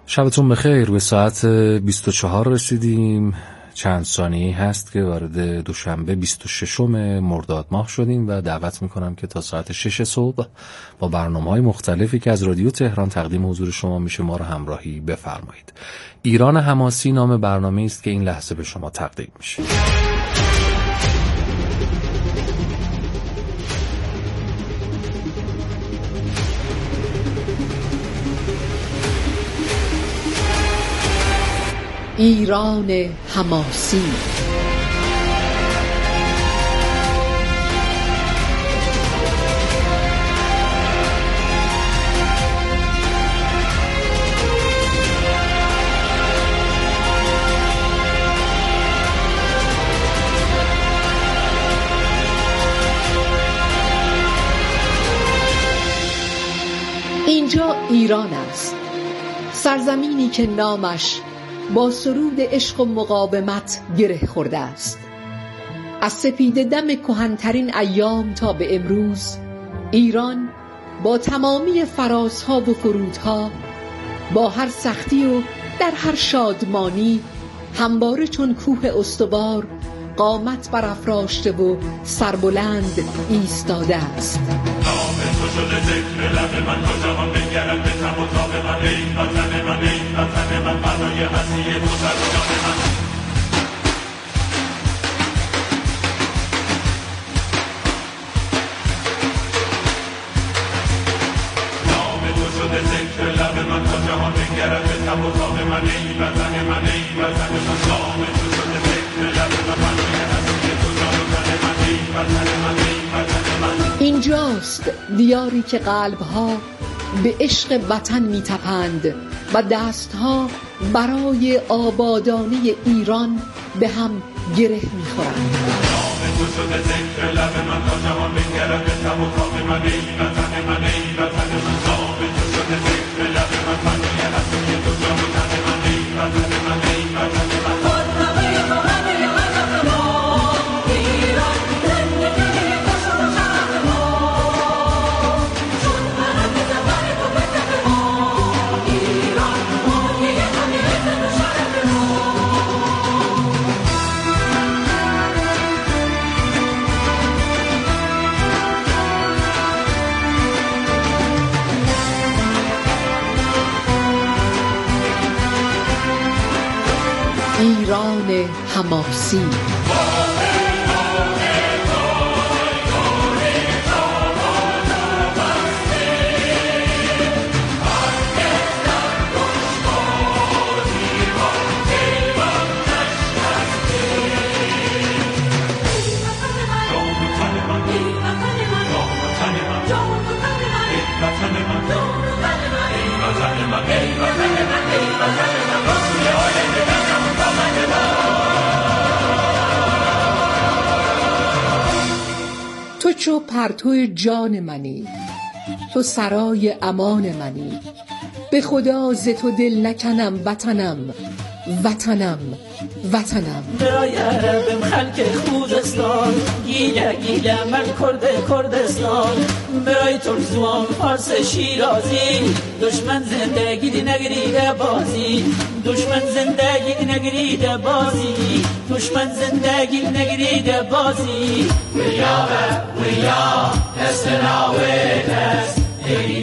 شبتون بخیر. به ساعت 24 رسیدیم. چند ثانیه هست که وارد دوشنبه 26 مرداد ماه شدیم و دعوت میکنم که تا ساعت 6 صبح با برنامه‌های مختلفی که از رادیو تهران تقدیم حضور شما میشه ما رو همراهی بفرمایید. ایران حماسی نام برنامه است که این لحظه به شما تقدیم میشه. ایران حماسی. اینجا ایران است، سرزمینی که نامش با سرود عشق و مقاومت گره خورده است. از سپیده دم کهن‌ترین ایام تا به امروز ایران با تمامی فرازها و فرودها، با هر سختی و در هر شادمانی همواره چون کوه استوار قامت برافراشته و سربلند ایستاده است. شده ذکر لب من تا جهان بنگرد به تب و تاب من. ای وطن من، ای وطن من، برای هستی تو سر و جان من. نام تو شده ذکر لب من تا جهان بنگرد به تب و تاب من. ای وطن من، ای وطن من، نام تو شده ذکر لب من برای هستی تو سر و جان من. ای وطن من، ای وطن من. اینجاست دیاری که قلبها به عشق وطن می‌تپند و دستها برای آبادانی ایران به هم گره می‌خورند. نام تو شده ذکر لب من تا جهان بنگرد به تب و تاب من. ای وطن من، ای وطن من، نام تو شده ذکر لب من برای هستی تو جان و تن من. ای وطن من، ای وطن من. ایران حماسی. تو چو پرتو جان منی، تو سرای امان منی، به خدا ز تو دل نکنم وطنم، وطنم، وطنم. برای عربم خلق خوزستان، گیله گیله من کردستان، برای ترزوان فارس شیرازی، دشمن زندگی دی نگریده بازی، دشمن زندگی نگریده بازی، دشمن زندگی نگریده بازی. We are destined our witness. Hey,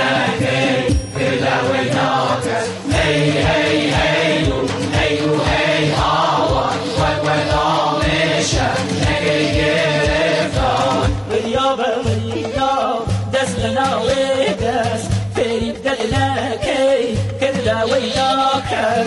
hey, hey, hey, hey, hawa, what all nation, nigga, get it on. We are destined our witness. Hey, hey, hey,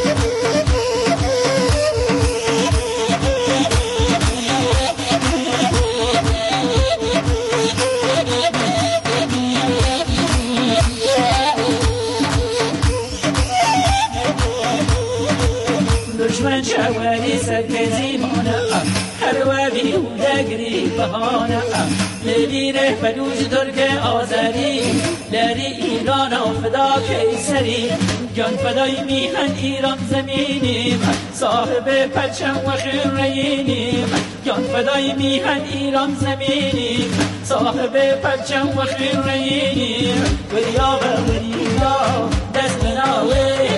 دشمن شواری سرکزی مانه هر وابی و دگری بهانه لبیره بدوج درگ آذری لری ایران و فدا کیسری جان فدای میهن ایران زمینیم صاحب پرچم و خیرینیم جان فدای میهن ایران زمینیم صاحب پرچم و خیرینیم وریا و وریا دست ناوی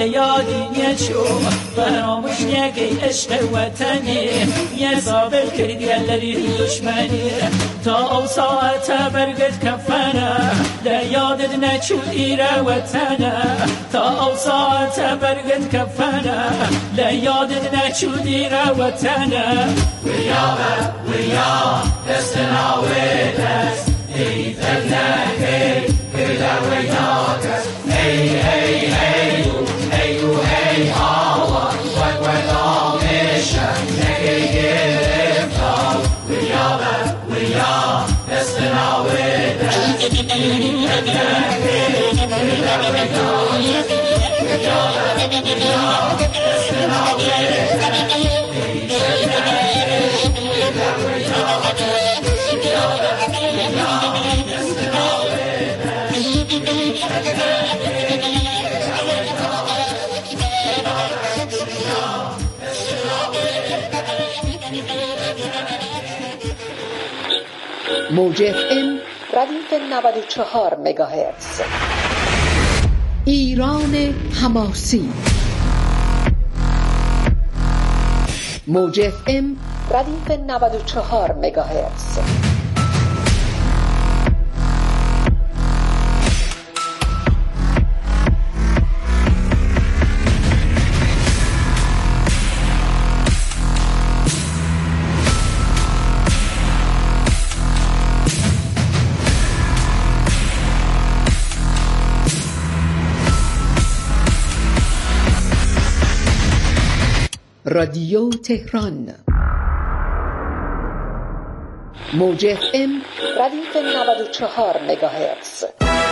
لیادی یچو فراموش نگی عشق وطنی یه ثابت کردی لری دشمنی تا او ساعت برگت کفنه لیادت نچود ایره وطنه تا او ساعت برگت کفنه لیادت نچود ایره وطنه We are destined our witness hey Allah what we're on mission we are destined our witness موج FM ردیف 94 مگاهرتز ایران حماسی موج FM ردیف 94 مگاهرتز رادیو تهران موج FM ردیف 94 مگاهرتز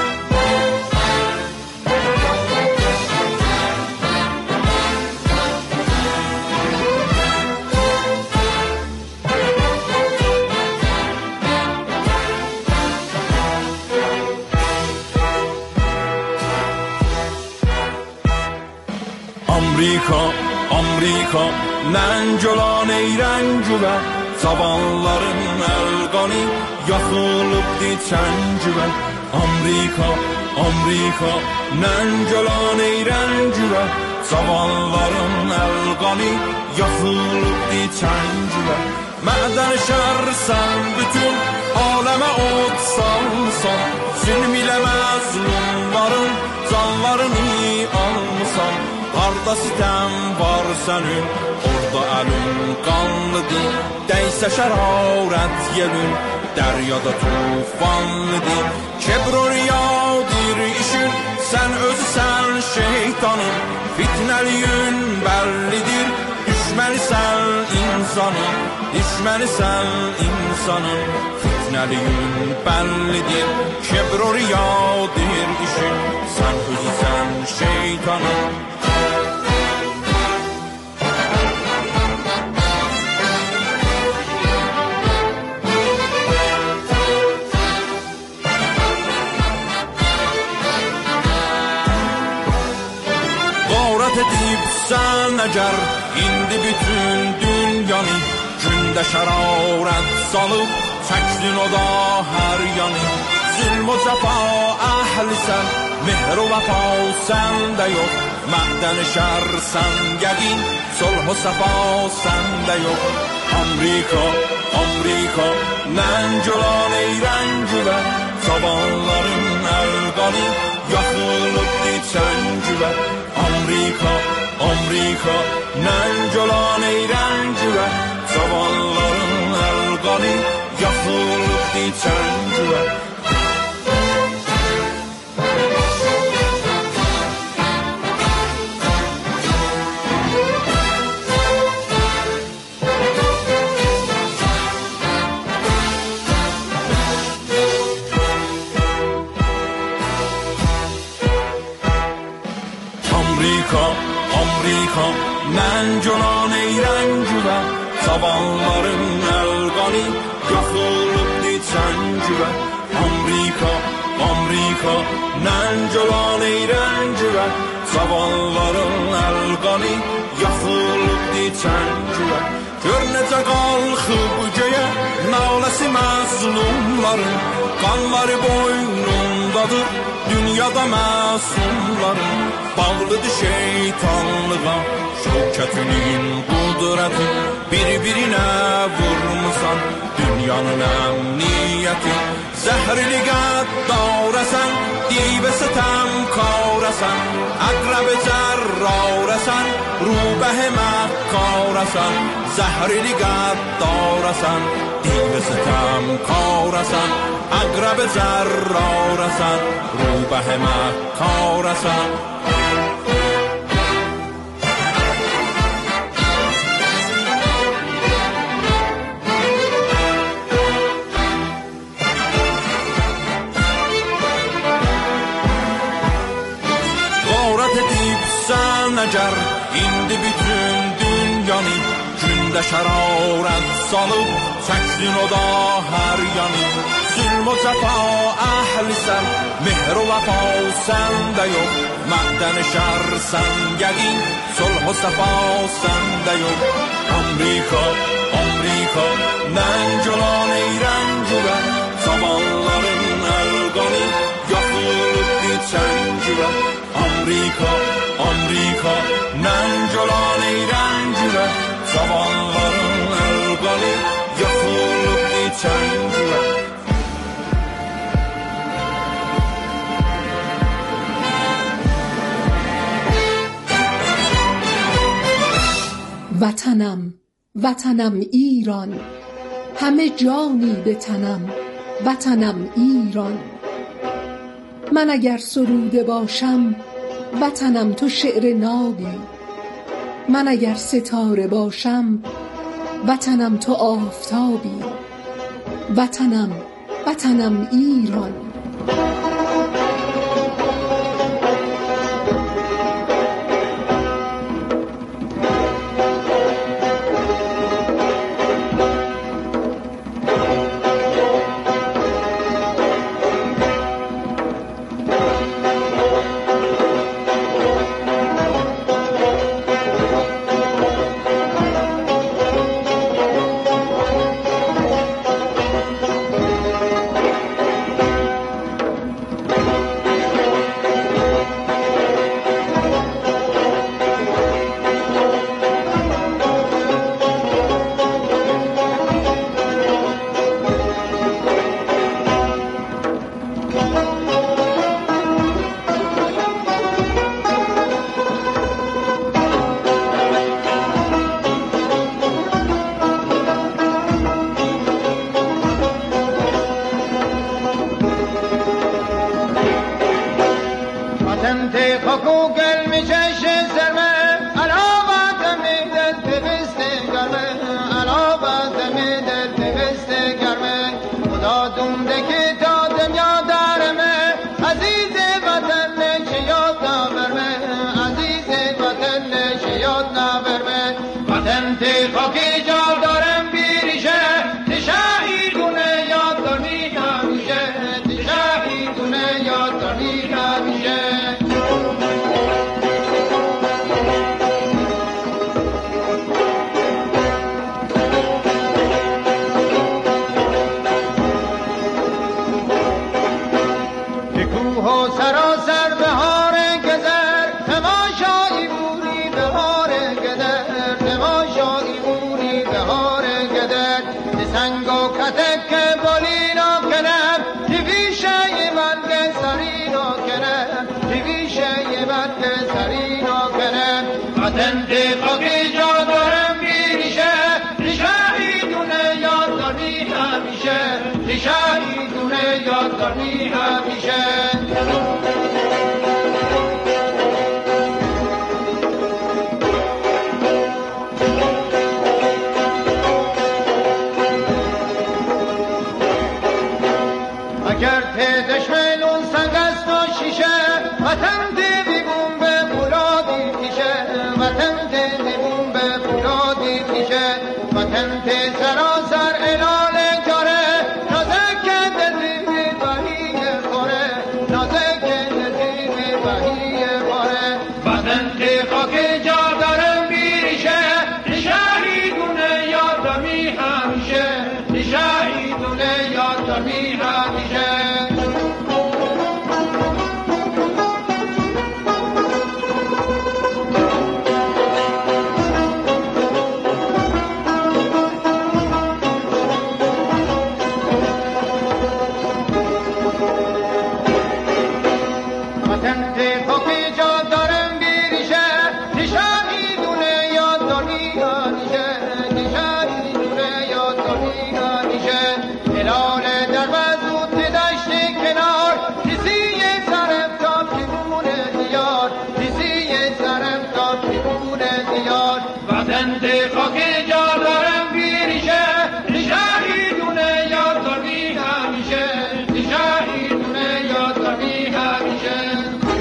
Amerika Nəncolan eyrəncüvə Zavalların əlqani Yaxılıbdi çəncüvə Amerika Nəncolan eyrəncüvə Zavalların əlqani Yaxılıbdi çəncüvə Mədən şərsən bütün aləmə od salsan Zülm ilə məzlumların canlarını almısan Harda sitem var senin, orada elin kanlıdır Değse şeraret yelin, deryada tufanlıdır Kebroriyadır işin, sen özsen şeytanın Fitneliyün bellidir, düşmelisən insanın Fitneliyün bellidir, kebroriyadır işin Sen özsen şeytanın Edibsən əgər indi bütün dünyanı Gündə şəraret salıb çəkdin o da hər yanı Zülm o cəfa əhlisən, mehr o vəfa səndə yox Mədən şərsən gəlin, sulh o səfa səndə yox Amerika, Nəncolan eyrəncüvə Cavanların əlqani, yaxılıbdi çəncüvə Amerika, Nəncolan eyrəncüvə Cavanların əlqani, yaxılıbdi çəncüvə Amerika, Nəncolan eyrəncüvə Cavanların əlqani, yaxılıbdi çəncüvə Amerika, Nəncolan eyrəncüvə Cavanların əlqani, yaxılıbdi çəncüvə Gör necə qalxıb göyə, naləsi məzlumların Qanları boynunda azadır dünyada məsumların. Bağlıdır şeytanlığa şövkətinin qudrəti. Bir-birinə vurmusan dünyanın əmniyyəti. Zəhərli qəddarəsən, divə sətəm karəsən. Əqrəb cərrarəsən, rubə məkkarəsən. Zəhərli qəddarəsən, divə sətəm karəsən. Əqrəb cərrarəsən, rubə məkkarəsən. Əgər indi bütün dünyanı gündə şərarət salıb çəksin o da hər yanı. Zülm o cəfa əhlisən, mehr o vəfa səndə yox. Məqdən şər sən yəqin, sulh o səfa səndə yox. Amerika, Amerika, nənc olan ey rəncüvə. Zavalların əlqanı yaxılıb bir çəncüvə. Amerika, Amerika, nənc olan ey rəncüvə. Zavalların əlqanı yaxılıb bir çəncüvə. وطنم وطنم ایران، همه جانی به تنم وطنم ایران. من اگر سروده باشم وطنم تو شعر نابی. من اگر ستاره باشم وطنم تو آفتابی. وطنم وطنم ایران. یاد وطن ته خاک جا دارم بیریشه شهیدونه یاد دارمی همیشه شهیدونه یاد دارمی همیشه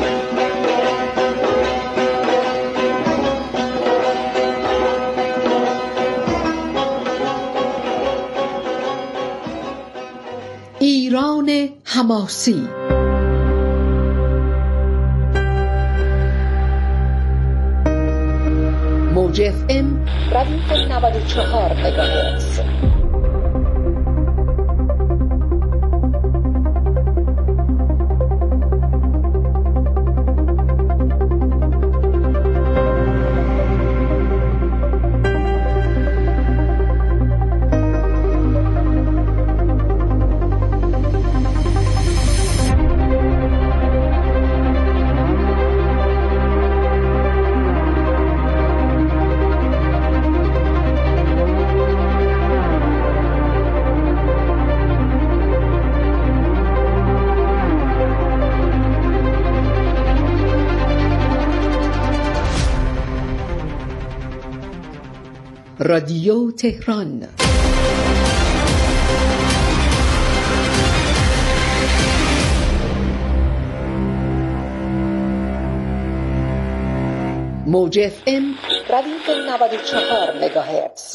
ایران حماسی موج FM رادیو 94 مگاهرتز. رادیو تهران. موج FM رادیو 94 مگاهرتز.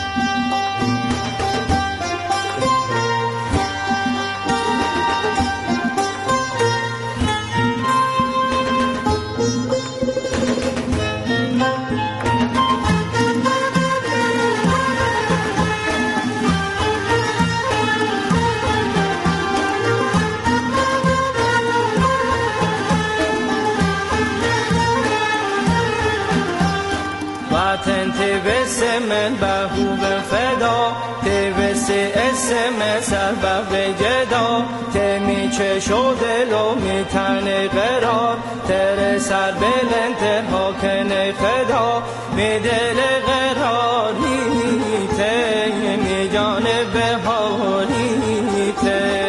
من بهوب فدا تیوس اسم سر به جدا تمی چشو دلو میتنه قرار تر سر بلند حاکن خدا می دل قراری تی می جان بهاری تی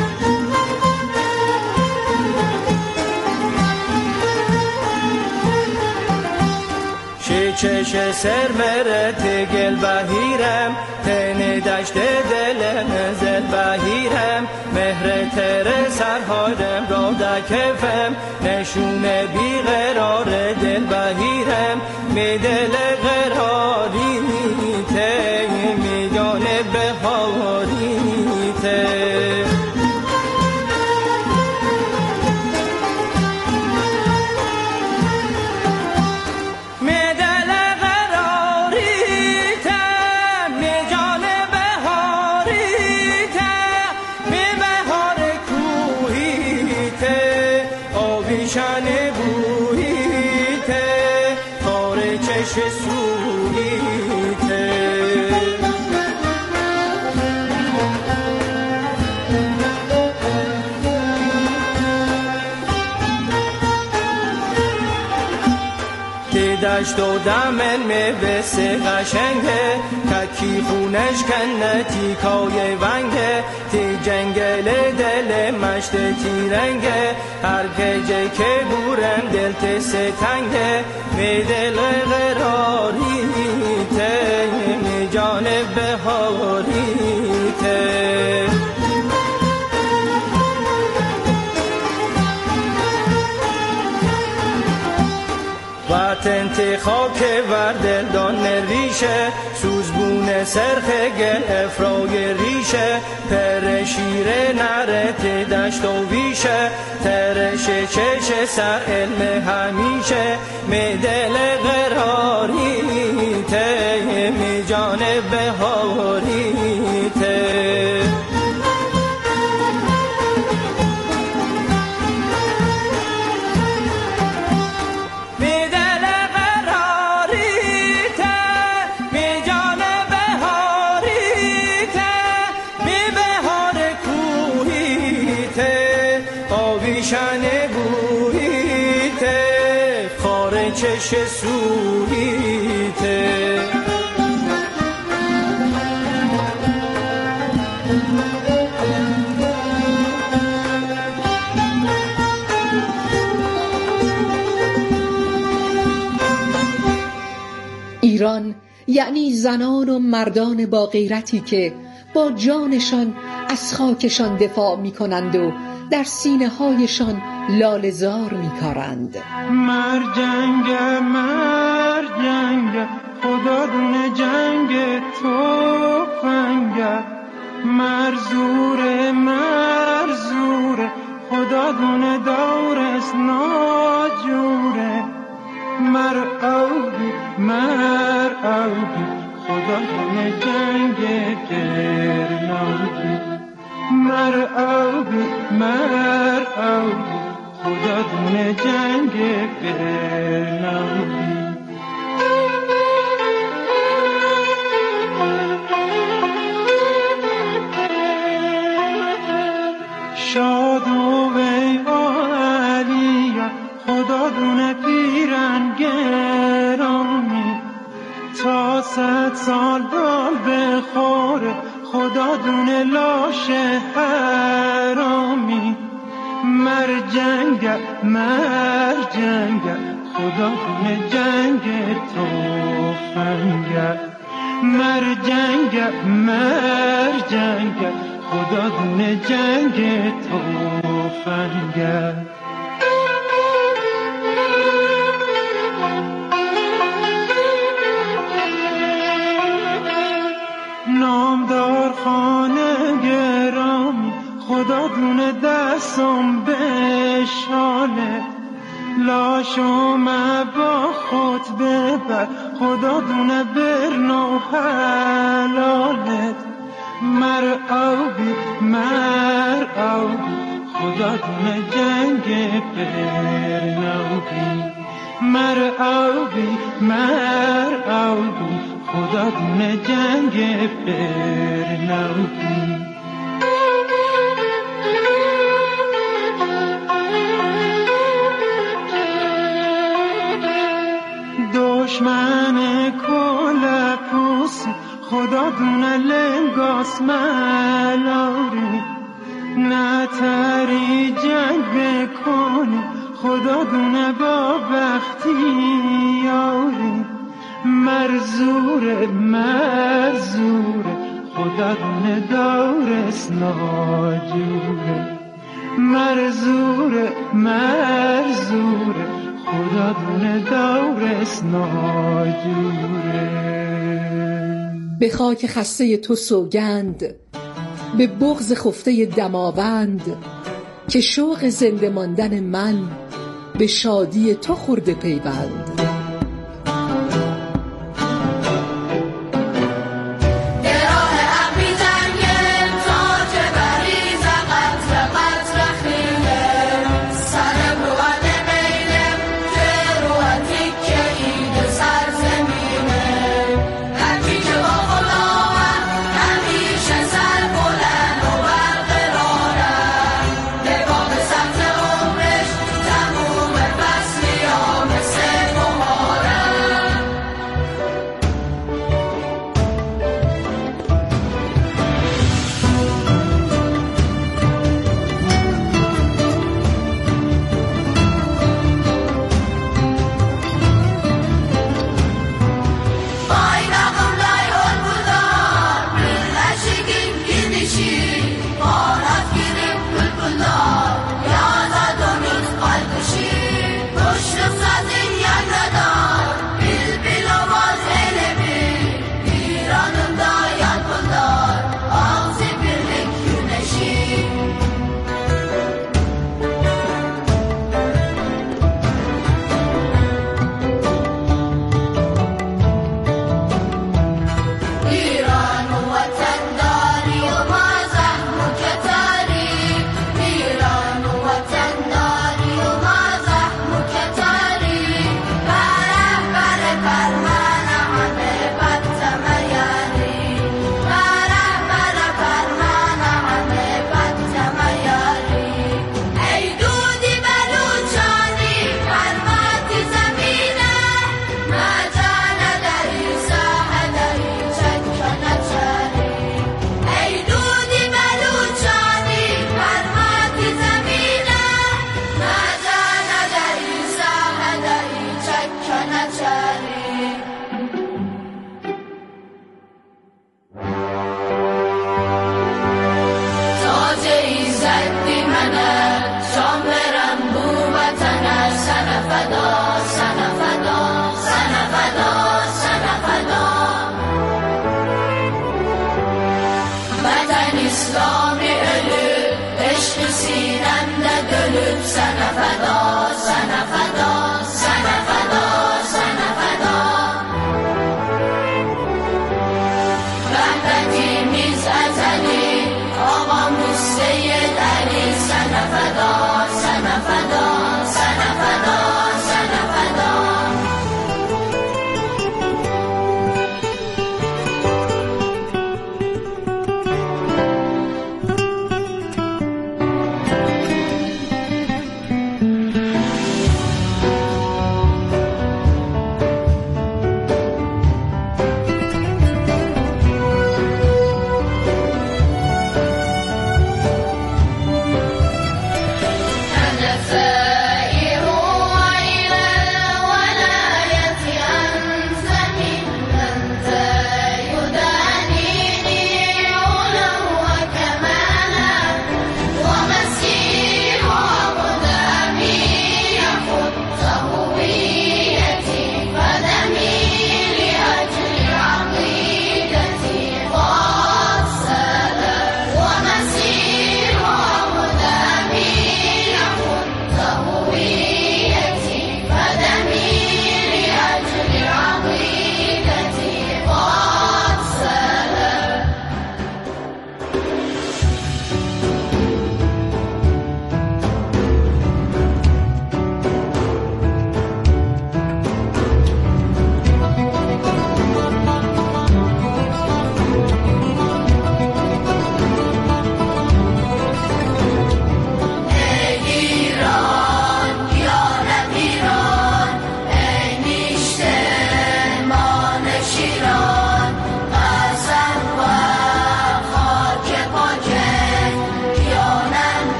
چش سر مرت گل بهیرم تن دشت دل نزل بهیرم مهر تر سرهارم را دکفم نشون بیقرار دل بهیرم می دل قراری تی می جان بهاری تی دشت و دمن می بسه قشنگه تکی خونش کنه تیکای ونگه تی جنگل دل مشت تی رنگه هر گجه که بورم دل تسه تنگه می دل قراری تی می جان بهاری تی وطن تی خاک وردل دان ریشه سوزبون سرخ گل افرای ریشه پر شیر نرت دشت و ویشه ترش چش سر علم همیشه می دل قراری تی می جان بهاری تی چش سوریته ایران یعنی زنان و مردان با غیرتی که با جانشان از خاکشان دفاع می کنند و در سینه هایشان لاله‌زار می کارند. مر جنگ خدا دونه جنگ توفنگ، مر زور خدا دونه دورست ناجوره، مر اوگی خدا دونه جنگ گرناوگی، مر اوگی خدا دونه جنگ گرناوگی. شاد و وی علیه خدا دونه پیرن گرامی، تا 100 سال دال بخوره خدا دونه لاشه حرامی، مر جنگ خدا دونه جنگ توفنگ، مر جنگ خدا دونه جنگ توفنگ. نامدار خانه گرامی خدا دونه دستم بشاله، لاشو با خود ببر خدا دونه برنو حلالت، مر اوگی خدا دونه جنگ برنوگی، مر اوگی خدا دونه جنگ برنوگی. دشمن کل پوسی خدا دونه لنگاس ملاری، نتری جنگ بکنی خدا دونه با بختی یاری، مر زور خدا دونه دورست ناجوره، مر زور خدا دونه دورست ناجوره. به خاک خسته تو سوگند، به بغض خفته دماوند، که شوق زنده ماندن من به شادی تو خورده پیوند. تموم فصلی ها مثل فدا